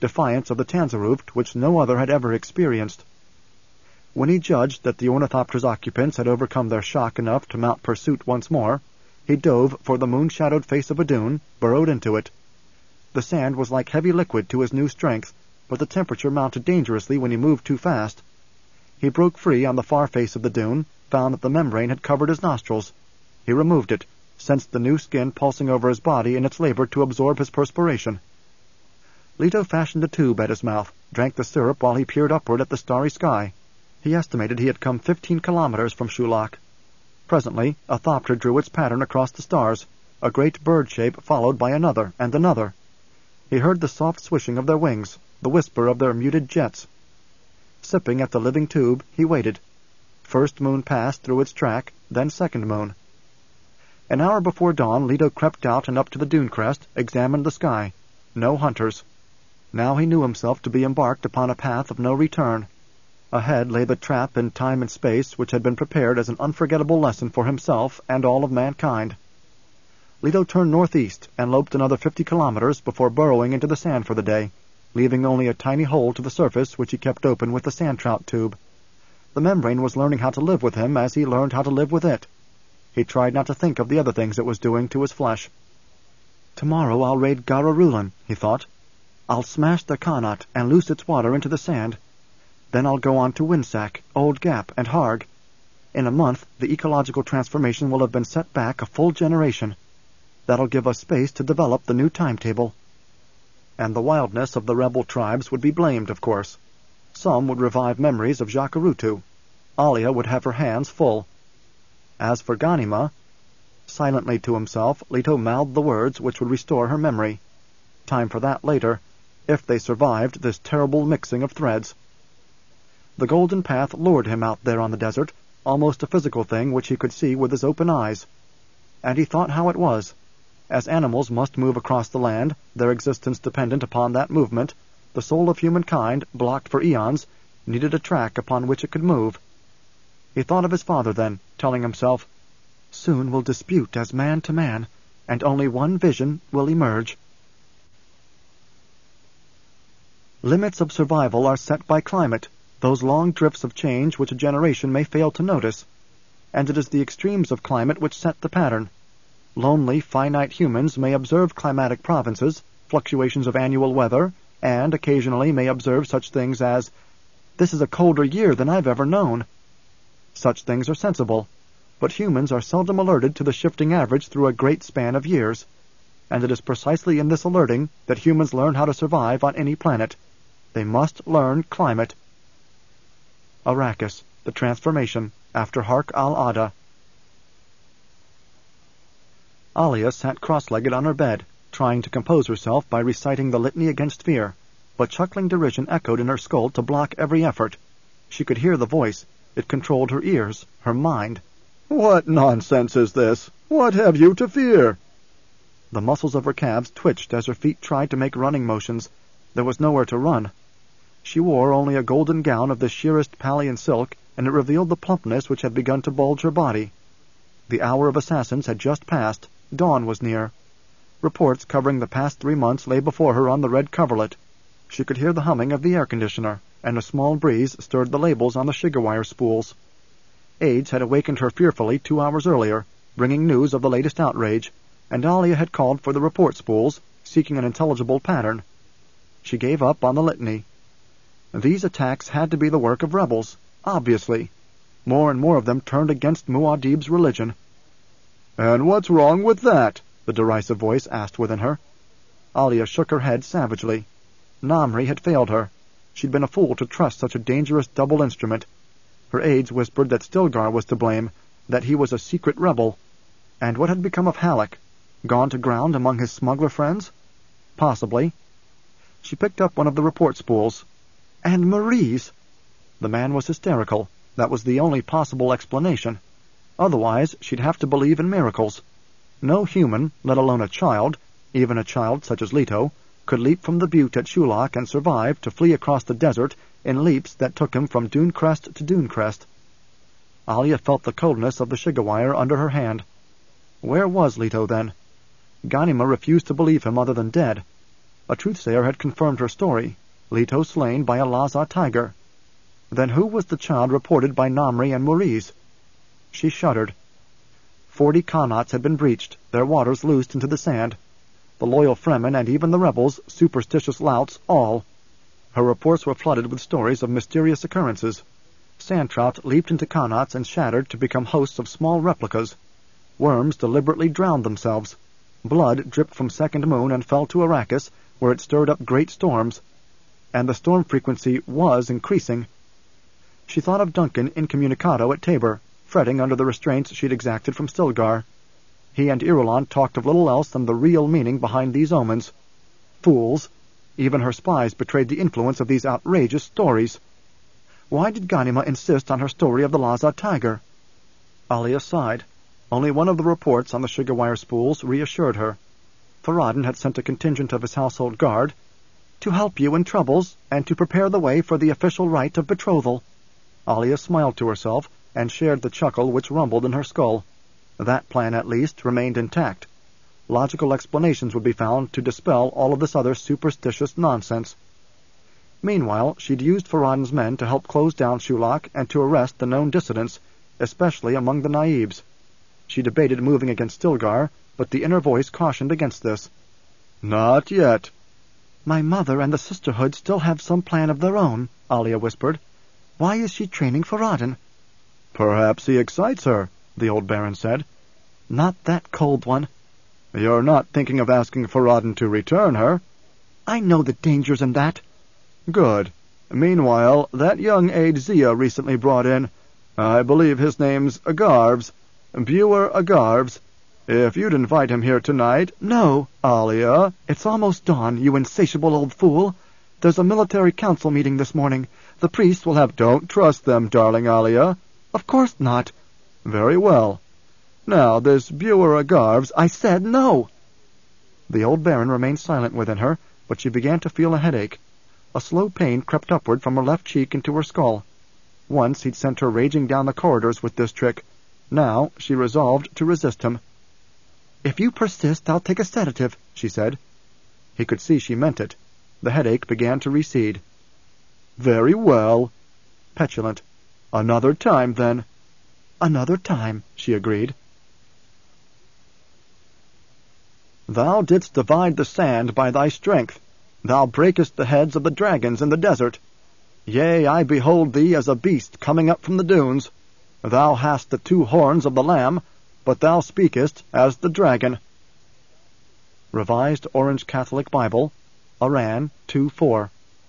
defiance of the Tanzeruft which no other had ever experienced. When he judged that the ornithopter's occupants had overcome their shock enough to mount pursuit once more, he dove for the moon-shadowed face of a dune, burrowed into it. The sand was like heavy liquid to his new strength, but the temperature mounted dangerously when he moved too fast. He broke free on the far face of the dune, found that the membrane had covered his nostrils. He removed it, sensed the new skin pulsing over his body in its labor to absorb his perspiration. Leto fashioned a tube at his mouth, drank the syrup while he peered upward at the starry sky. He estimated he had come 15 kilometers from Shulak. Presently, a thopter drew its pattern across the stars, a great bird shape followed by another and another. He heard the soft swishing of their wings, the whisper of their muted jets. Sipping at the living tube, he waited. First moon passed through its track, then second moon. An hour before dawn, Leto crept out and up to the dune crest, examined the sky. No hunters. Now he knew himself to be embarked upon a path of no return. Ahead lay the trap in time and space which had been prepared as an unforgettable lesson for himself and all of mankind. Leto turned northeast and loped another 50 kilometers before burrowing into the sand for the day, leaving only a tiny hole to the surface which he kept open with the sand trout tube. The membrane was learning how to live with him as he learned how to live with it. He tried not to think of the other things it was doing to his flesh. "Tomorrow I'll raid Gararulan," he thought. "I'll smash the Kanat and loose its water into the sand. Then I'll go on to Winsack, Old Gap, and Harg. In a month, the ecological transformation will have been set back a full generation. That'll give us space to develop the new timetable." And the wildness of the rebel tribes would be blamed, of course. Some would revive memories of Jacurutu. Alia would have her hands full. As for Ghanima, silently to himself, Leto mouthed the words which would restore her memory. Time for that later, if they survived this terrible mixing of threads. The golden path lured him out there on the desert, almost a physical thing which he could see with his open eyes. And he thought how it was. As animals must move across the land, their existence dependent upon that movement, the soul of humankind, blocked for eons, needed a track upon which it could move. He thought of his father then, telling himself, "Soon we'll dispute as man to man, and only one vision will emerge." Limits of survival are set by climate, those long drifts of change which a generation may fail to notice. And it is the extremes of climate which set the pattern. Lonely, finite humans may observe climatic provinces, fluctuations of annual weather, and occasionally may observe such things as, "This is a colder year than I've ever known." Such things are sensible, but humans are seldom alerted to the shifting average through a great span of years, and it is precisely in this alerting that humans learn how to survive on any planet. They must learn climate. Arrakis, the transformation, after Hark al-Ada. Alia sat cross-legged on her bed, trying to compose herself by reciting the litany against fear, but chuckling derision echoed in her skull to block every effort. She could hear the voice. It controlled her ears, her mind. "What nonsense is this? What have you to fear?" The muscles of her calves twitched as her feet tried to make running motions. There was nowhere to run. She wore only a golden gown of the sheerest Palian silk, and it revealed the plumpness which had begun to bulge her body. The hour of assassins had just passed. Dawn was near. Reports covering the past 3 months lay before her on the red coverlet. She could hear the humming of the air conditioner, and a small breeze stirred the labels on the sugar wire spools. Aides had awakened her fearfully 2 hours earlier, bringing news of the latest outrage, and Alia had called for the report spools, seeking an intelligible pattern. She gave up on the litany. These attacks had to be the work of rebels, obviously. More and more of them turned against Muad'Dib's religion. "And what's wrong with that?" the derisive voice asked within her. Alia shook her head savagely. Namri had failed her. She'd been a fool to trust such a dangerous double instrument. Her aides whispered that Stilgar was to blame, that he was a secret rebel. And what had become of Halleck? Gone to ground among his smuggler friends? Possibly. She picked up one of the report spools. "And Maurice!" The man was hysterical. That was the only possible explanation. Otherwise, she'd have to believe in miracles. No human, let alone a child, even a child such as Leto, could leap from the butte at Shulak and survive to flee across the desert in leaps that took him from dune crest to dune crest. Alia felt the coldness of the sugar wire under her hand. Where was Leto, then? Ghanima refused to believe him other than dead. A truthsayer had confirmed her story, Leto slain by a Lhasa tiger. Then who was the child reported by Namri and Muriz? She shuddered. 40 Khanats had been breached, their waters loosed into the sand. The loyal Fremen and even the rebels, superstitious louts, all. Her reports were flooded with stories of mysterious occurrences. Sand trout leaped into Khanats and shattered to become hosts of small replicas. Worms deliberately drowned themselves. Blood dripped from Second Moon and fell to Arrakis, where it stirred up great storms. And the storm frequency was increasing. She thought of Duncan incommunicado at Tabor, fretting under the restraints she'd exacted from Stilgar. He and Irulan talked of little else than the real meaning behind these omens. Fools! Even her spies betrayed the influence of these outrageous stories. Why did Ghanima insist on her story of the Lhasa tiger? Alia sighed. Only one of the reports on the sugar wire spools reassured her. Farad'n had sent a contingent of his household guard to help you in troubles and to prepare the way for the official rite of betrothal. Alia smiled to herself and shared the chuckle which rumbled in her skull. That plan, at least, remained intact. Logical explanations would be found to dispel all of this other superstitious nonsense. Meanwhile, she'd used Farad'n's men to help close down Shulak and to arrest the known dissidents, especially among the Naibs. She debated moving against Stilgar, but the inner voice cautioned against this. "Not yet." "My mother and the Sisterhood still have some plan of their own," Alia whispered. "Why is she training Farad'n?" "Perhaps he excites her," the old Baron said. "Not that cold one." "You're not thinking of asking Farad'n to return her?" "I know the dangers in that." "Good. Meanwhile, that young aide Zia recently brought in, I believe his name's Agarves, Buer Agarves. If you'd invite him here tonight—" "No, Alia." "It's almost dawn, you insatiable old fool. There's a military council meeting this morning. The priests will have—" "Don't trust them, darling Alia." "Of course not." "Very well. Now, this Buer Agarves—" "I said no." The old Baron remained silent within her, but she began to feel a headache. A slow pain crept upward from her left cheek into her skull. Once he'd sent her raging down the corridors with this trick. Now she resolved to resist him. "If you persist, I'll take a sedative," she said. He could see she meant it. The headache began to recede. "Very well." Petulant. "Another time, then." "Another time," she agreed. "Thou didst divide the sand by thy strength. Thou breakest the heads of the dragons in the desert. Yea, I behold thee as a beast coming up from the dunes. Thou hast the 2 horns of the lamb, but thou speakest as the dragon." Revised Orange Catholic Bible, Aran 2:4.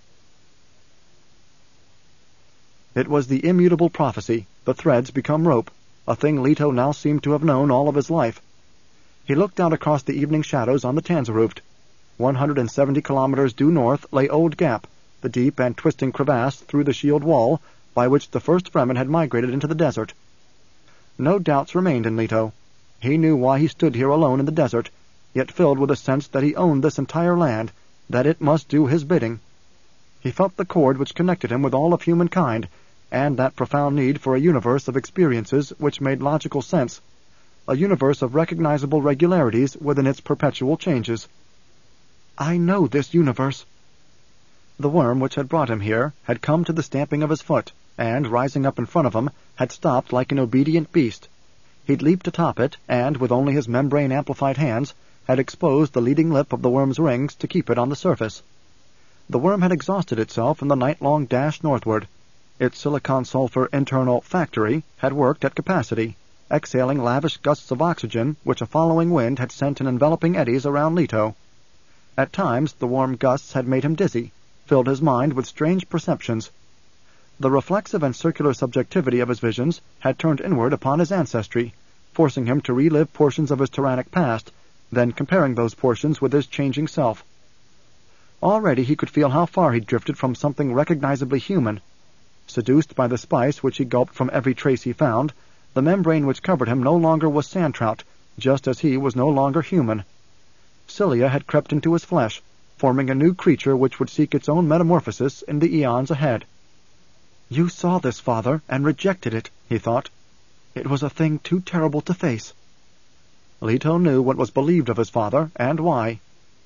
It was the immutable prophecy, the threads become rope, a thing Leto now seemed to have known all of his life. He looked out across the evening shadows on the Tanzeruft. 170 kilometers due north lay Old Gap, the deep and twisting crevasse through the shield wall by which the first Fremen had migrated into the desert. No doubts remained in Leto. He knew why he stood here alone in the desert, yet filled with a sense that he owned this entire land, that it must do his bidding. He felt the cord which connected him with all of humankind, and that profound need for a universe of experiences which made logical sense, a universe of recognizable regularities within its perpetual changes. "I know this universe." The worm which had brought him here had come to the stamping of his foot, and, rising up in front of him, had stopped like an obedient beast. He'd leaped atop it, and, with only his membrane-amplified hands, had exposed the leading lip of the worm's rings to keep it on the surface. The worm had exhausted itself in the night-long dash northward. Its silicon-sulfur internal factory had worked at capacity, exhaling lavish gusts of oxygen which a following wind had sent in enveloping eddies around Leto. At times the warm gusts had made him dizzy, filled his mind with strange perceptions. The reflexive and circular subjectivity of his visions had turned inward upon his ancestry, forcing him to relive portions of his tyrannic past, then comparing those portions with his changing self. Already he could feel how far he'd drifted from something recognizably human. Seduced by the spice which he gulped from every trace he found, the membrane which covered him no longer was sand trout, just as he was no longer human. Cilia had crept into his flesh, forming a new creature which would seek its own metamorphosis in the eons ahead. "You saw this, Father, and rejected it," he thought. "It was a thing too terrible to face." Leto knew what was believed of his father, and why.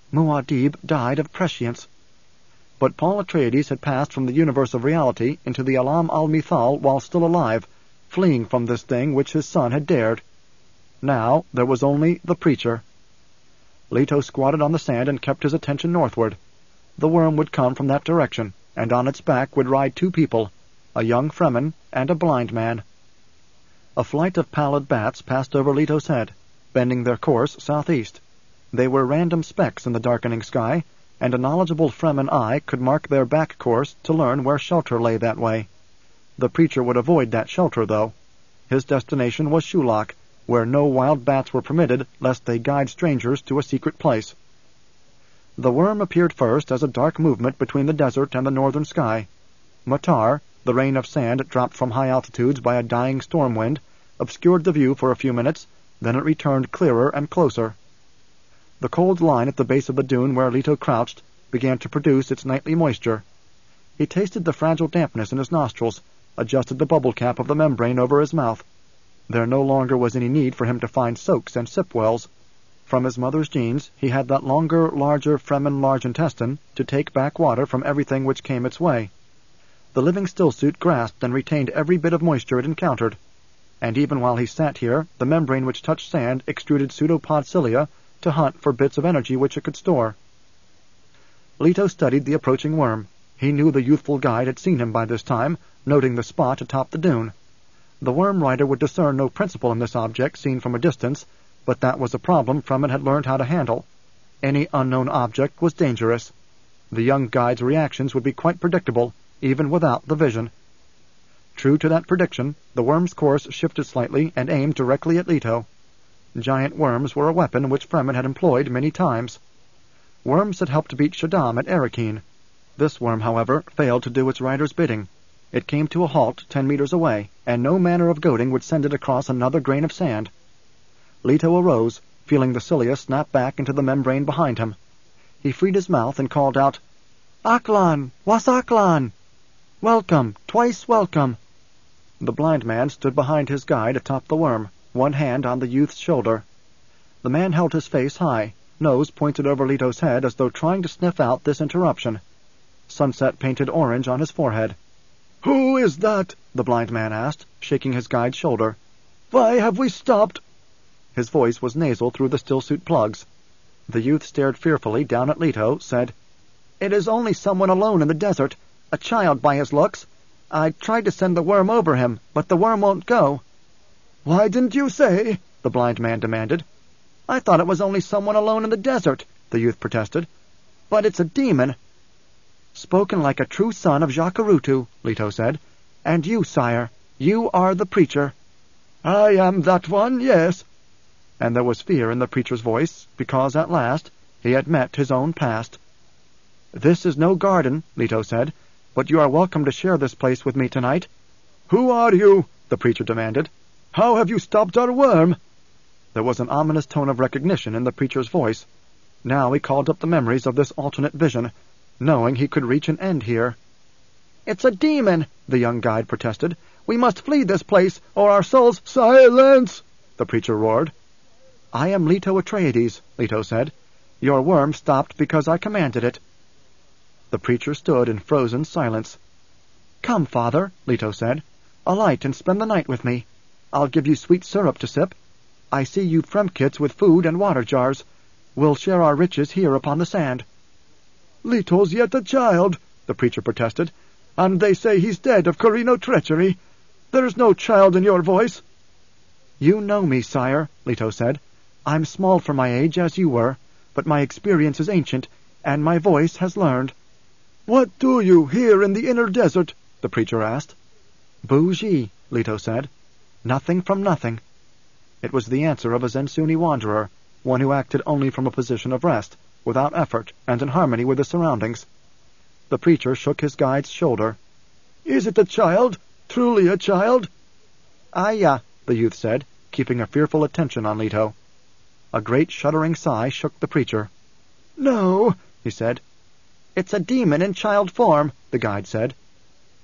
Muad'Dib died of prescience. But Paul Atreides had passed from the universe of reality into the Alam al-Mithal while still alive, fleeing from this thing which his son had dared. Now there was only the preacher. Leto squatted on the sand and kept his attention northward. The worm would come from that direction, and on its back would ride two people, a young Fremen and a blind man. A flight of pallid bats passed over Leto's head, bending their course southeast. They were random specks in the darkening sky, and a knowledgeable Fremen eye could mark their back course to learn where shelter lay that way. The preacher would avoid that shelter, though. His destination was Shulak, where no wild bats were permitted lest they guide strangers to a secret place. The worm appeared first as a dark movement between the desert and the northern sky. Matar, the rain of sand dropped from high altitudes by a dying storm wind, obscured the view for a few minutes, then it returned clearer and closer. The cold line at the base of the dune where Leto crouched began to produce its nightly moisture. He tasted the fragile dampness in his nostrils, adjusted the bubble cap of the membrane over his mouth. There no longer was any need for him to find soaks and sip wells. From his mother's genes, he had that longer, larger Fremen large intestine to take back water from everything which came its way. The living stillsuit grasped and retained every bit of moisture it encountered, and even while he sat here, the membrane which touched sand extruded pseudopod cilia to hunt for bits of energy which it could store. Leto studied the approaching worm. He knew the youthful guide had seen him by this time, noting the spot atop the dune. The worm rider would discern no principle in this object seen from a distance, but that was a problem Fremen had learned how to handle. Any unknown object was dangerous. The young guide's reactions would be quite predictable, even without the vision. True to that prediction, the worm's course shifted slightly and aimed directly at Leto. Giant worms were a weapon which Fremen had employed many times. Worms had helped to beat Shaddam at Arrakeen. This worm, however, failed to do its rider's bidding. It came to a halt 10 meters away, and no manner of goading would send it across another grain of sand. Leto arose, feeling the cilia snap back into the membrane behind him. He freed his mouth and called out, "Aklan! Wasaklan! Welcome, twice welcome!" The blind man stood behind his guide atop the worm, one hand on the youth's shoulder. The man held his face high, nose pointed over Leto's head as though trying to sniff out this interruption. Sunset painted orange on his forehead. "Who is that?" the blind man asked, shaking his guide's shoulder. "Why have we stopped?" His voice was nasal through the stillsuit plugs. The youth stared fearfully down at Leto, said, "It is only someone alone in the desert, a child by his looks. I tried to send the worm over him, but the worm won't go." "Why didn't you say?" the blind man demanded. "I thought it was only someone alone in the desert," the youth protested. "But it's a demon." "Spoken like a true son of Jacurutu," Leto said. "And you, sire, you are the preacher." "I am that one, yes." And there was fear in the preacher's voice, because at last he had met his own past. "This is no garden," Leto said, "but you are welcome to share this place with me tonight." "Who are you?" the preacher demanded. "How have you stopped our worm?" There was an ominous tone of recognition in the preacher's voice. Now he called up the memories of this alternate vision, knowing he could reach an end here. "It's a demon," the young guide protested. "We must flee this place, or our souls—" "Silence!" the preacher roared. "I am Leto Atreides," Leto said. "Your worm stopped because I commanded it." The preacher stood in frozen silence. "Come, father," Leto said. "Alight and spend the night with me. I'll give you sweet syrup to sip. I see you Fremkits with food and water jars. We'll share our riches here upon the sand." "Leto's yet a child," the preacher protested, "and they say he's dead of Corrino treachery. There's no child in your voice." "You know me, sire," Leto said. "I'm small for my age, as you were, but my experience is ancient, and my voice has learned." "What do you here in the inner desert?" the preacher asked. "Bougie," Leto said. "Nothing from nothing." It was the answer of a Zensuni wanderer, one who acted only from a position of rest, without effort, and in harmony with his surroundings. The preacher shook his guide's shoulder. "Is it a child? Truly a child?" "Ayah," the youth said, keeping a fearful attention on Leto. A great shuddering sigh shook the preacher. "No," he said. "It's a demon in child form," the guide said.